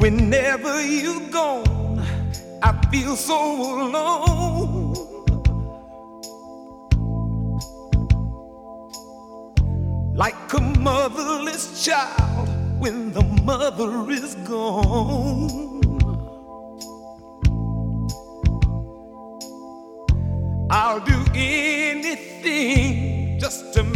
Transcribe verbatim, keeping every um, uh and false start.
Whenever you're gone, I feel so alone. Like a motherless child when the mother is gone. I'll do anything just to